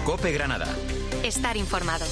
COPE Granada. Estar informado.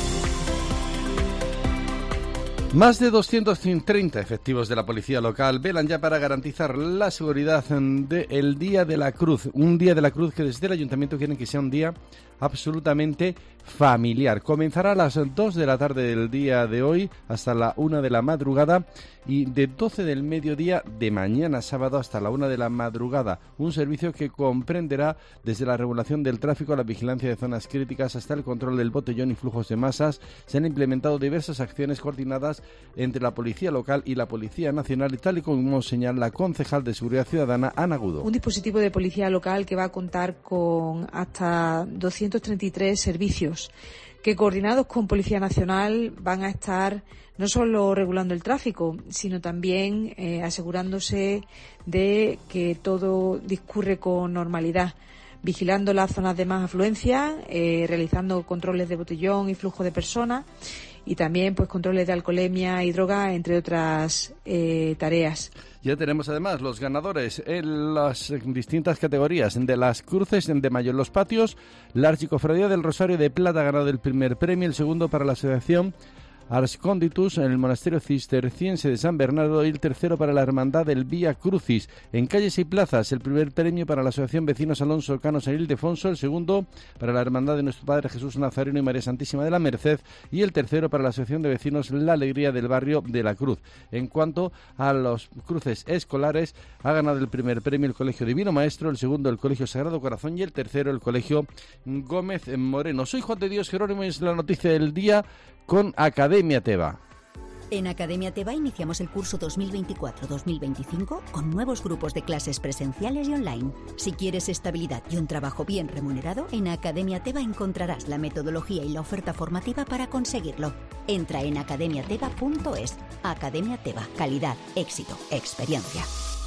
Más de 230 efectivos de la policía local velan ya para garantizar la seguridad del Día de la Cruz. Un Día de la Cruz que desde el Ayuntamiento quieren que sea un día absolutamente familiar. Comenzará a las 2 de la tarde del día de hoy hasta la 1 de la madrugada y de 12 del mediodía de mañana sábado hasta la 1 de la madrugada. Un servicio que comprenderá desde la regulación del tráfico, la vigilancia de zonas críticas hasta el control del botellón y flujos de masas. Se han implementado diversas acciones coordinadas entre la Policía Local y la Policía Nacional, y tal y como señala la concejal de Seguridad Ciudadana, Ana Agudo. Un dispositivo de policía local que va a contar con hasta 233 servicios que, coordinados con Policía Nacional, van a estar no solo regulando el tráfico, sino también asegurándose de que todo discurre con normalidad, vigilando las zonas de más afluencia, realizando controles de botellón y flujo de personas, y también pues controles de alcoholemia y droga, entre otras tareas. Ya tenemos además los ganadores en las distintas categorías de las cruces de mayo en los patios. La Archicofradía del Rosario de Plata ha ganado el primer premio, el segundo para la asociación Ars Conditus en el Monasterio Cisterciense de San Bernardo y el tercero para la Hermandad del Vía Crucis. En calles y plazas, el primer premio para la Asociación Vecinos Alonso Cano San Ildefonso, el segundo para la Hermandad de Nuestro Padre Jesús Nazareno y María Santísima de la Merced y el tercero para la Asociación de Vecinos La Alegría del Barrio de la Cruz. En cuanto a los cruces escolares, ha ganado el primer premio el Colegio Divino Maestro, el segundo el Colegio Sagrado Corazón y el tercero el Colegio Gómez Moreno. Soy Juan de Dios Jerónimo y es la noticia del día con Academia Teba. En Academia Teba iniciamos el curso 2024-2025 con nuevos grupos de clases presenciales y online. Si quieres estabilidad y un trabajo bien remunerado, en Academia Teba encontrarás la metodología y la oferta formativa para conseguirlo. Entra en academiateba.es. Academia Teba. Calidad, éxito, experiencia.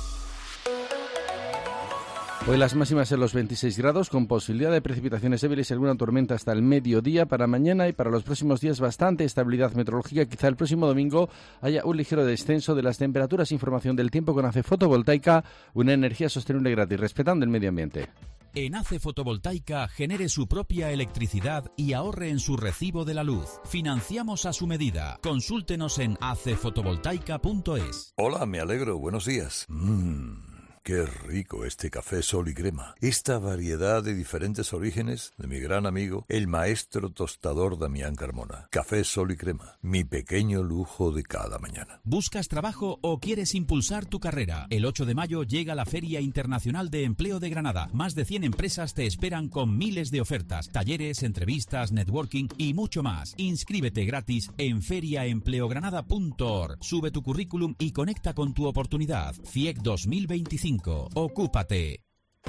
Hoy las máximas en los 26 grados, con posibilidad de precipitaciones débiles y alguna tormenta hasta el mediodía. Para mañana y para los próximos días bastante estabilidad meteorológica. Quizá el próximo domingo haya un ligero descenso de las temperaturas. Información del tiempo con ACE Fotovoltaica, una energía sostenible gratis, respetando el medio ambiente. En ACE Fotovoltaica genere su propia electricidad y ahorre en su recibo de la luz. Financiamos a su medida. Consúltenos en acefotovoltaica.es. Hola, me alegro. Buenos días. Qué rico este café Sol y Crema. Esta variedad de diferentes orígenes de mi gran amigo, el maestro tostador Damián Carmona. Café Sol y Crema, mi pequeño lujo de cada mañana. ¿Buscas trabajo o quieres impulsar tu carrera? El 8 de mayo llega la Feria Internacional de Empleo de Granada. Más de 100 empresas te esperan con miles de ofertas, talleres, entrevistas, networking y mucho más. Inscríbete gratis en feriaempleogranada.org. Sube tu currículum y conecta con tu oportunidad. FIEC 2025. Ocúpate.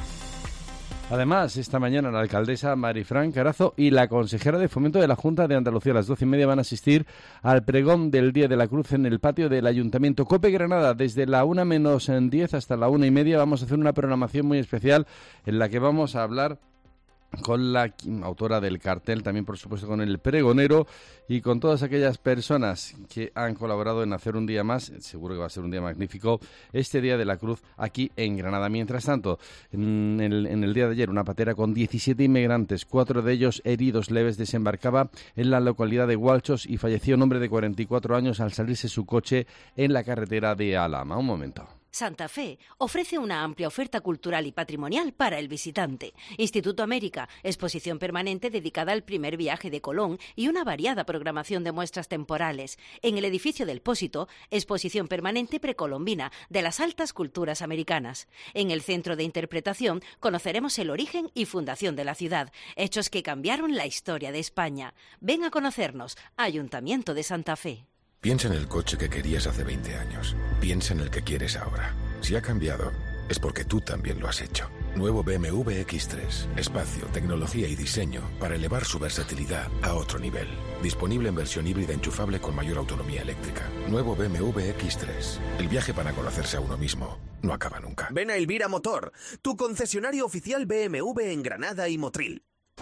Además, esta mañana la alcaldesa Marifran Carazo y la consejera de Fomento de la Junta de Andalucía a las 12:30 van a asistir al pregón del Día de la Cruz en el patio del Ayuntamiento. COPE Granada, desde la 1:10 hasta la 1:30 vamos a hacer una programación muy especial en la que vamos a hablar con la autora del cartel, también por supuesto con el pregonero y con todas aquellas personas que han colaborado en hacer un día más, seguro que va a ser un día magnífico, este Día de la Cruz aquí en Granada. Mientras tanto, en el día de ayer, una patera con 17 inmigrantes, 4 de ellos heridos leves, desembarcaba en la localidad de Gualchos y falleció un hombre de 44 años al salirse su coche en la carretera de Alhama. Un momento. Santa Fe ofrece una amplia oferta cultural y patrimonial para el visitante. Instituto América, exposición permanente dedicada al primer viaje de Colón y una variada programación de muestras temporales. En el edificio del Pósito, exposición permanente precolombina de las altas culturas americanas. En el Centro de Interpretación conoceremos el origen y fundación de la ciudad, hechos que cambiaron la historia de España. Ven a conocernos, Ayuntamiento de Santa Fe. Piensa en el coche que querías hace 20 años. Piensa en el que quieres ahora. Si ha cambiado, es porque tú también lo has hecho. Nuevo BMW X3. Espacio, tecnología y diseño para elevar su versatilidad a otro nivel. Disponible en versión híbrida enchufable con mayor autonomía eléctrica. Nuevo BMW X3. El viaje para conocerse a uno mismo no acaba nunca. Ven a Elvira Motor, tu concesionario oficial BMW en Granada y Motril.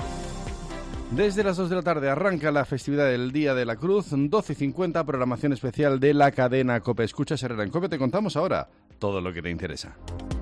Desde las 2 de la tarde arranca la festividad del Día de la Cruz, 12:50, programación especial de la cadena COPE. Escucha Herrera en COPE, te contamos ahora todo lo que te interesa.